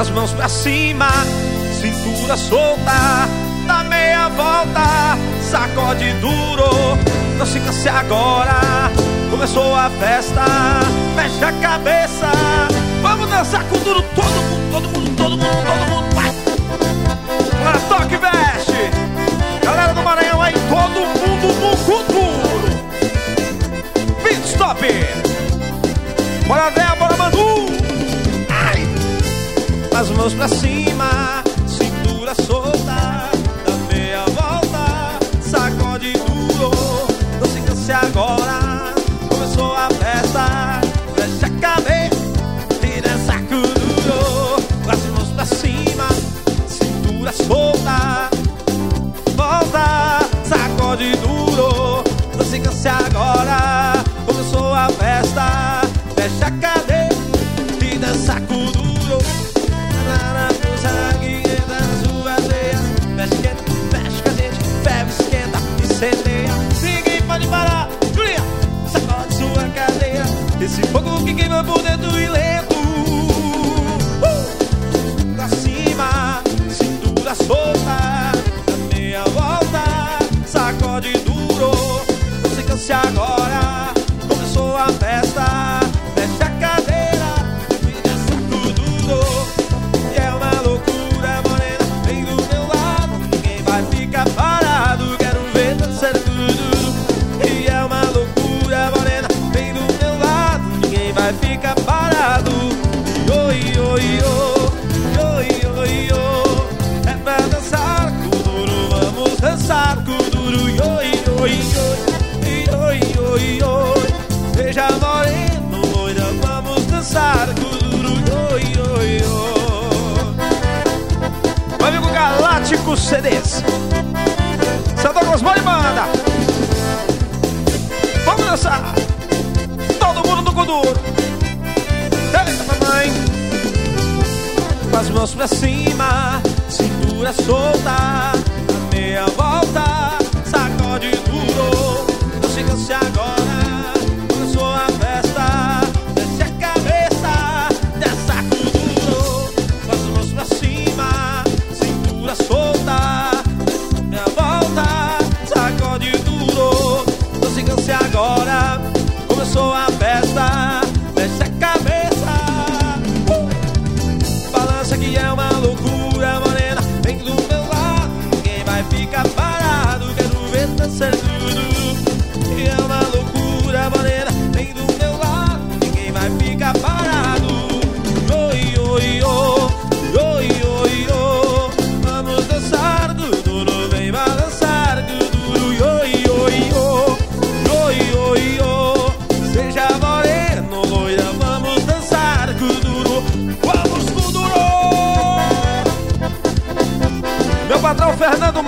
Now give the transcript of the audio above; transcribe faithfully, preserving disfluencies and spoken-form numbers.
as mãos pra cima, cintura solta, dá meia volta, sacode duro, não se canse agora. Começou a festa, mexe a cabeça. Vamos dançar com duro, todo mundo, todo mundo, todo mundo, todo mundo, vai! Agora toque e veste. Galera do Maranhão aí, todo mundo no futuro. Pit stop. Bora Véia, bora Manu. Ai. As mãos pra cima, cintura solta, dá meia volta, sacode duro, não se canse agora. Começou a festa, fecha a cabeça e dança com duro. As mãos pra cima, cintura solta, volta, sacode duro, não se canse agora. Começou a festa, fecha a cadeira e dança com duro. Mexe, esquenta, mexe com a gente, ferve, esquenta, incendeia. Ninguém pode parar, Julinha, sacode sua cadeira. Esse fogo que queima por dentro e lento. uh! Pra cima, cintura solta, dá meia volta, sacode duro, não se canse agora. Começou a festa, mexe a cadeira e dança com duro. E é uma loucura, morena, vem do meu lado, ninguém vai ficar parado. Quero ver dançar tudo. E é uma loucura, morena, vem do meu lado, ninguém vai ficar parado. Oi, oi, oi, oi, oi, oi. É pra dançar com duro, vamos dançar com duro. Oi, oi, oi, oi, oi, oi. Veja moreno, loira, vamos dançar com duro. Oi, oi, oi. Meu amigo Galáctico C Ds, São Douglas Boy Banda. Vamos dançar, todo mundo no Kuduro. Eita, mamãe. Com as mãos pra cima, cintura solta, dá meia volta, sacode duro, não se canse agora. Começou a festa, desce a cabeça, dança com duro. Com as mãos pra cima, cintura solta, meia volta, sacode duro, não se canse agora. Começou a festa, desce a cabeça. uh! Balança que é uma loucura, morena, vem do meu lado, ninguém vai ficar parado. Quero ver dançar tudo. E é uma loucura, morena, vem do meu lado, ninguém vai ficar parado. Oi, oi, oi, oi, oi, oi. Vamos dançar do duro, vem balançar do duro. Oi, oi, oi, oi, oi, oi. Seja moreno, loira, vamos dançar com duro. Vamos com duro. Meu patrão Fernando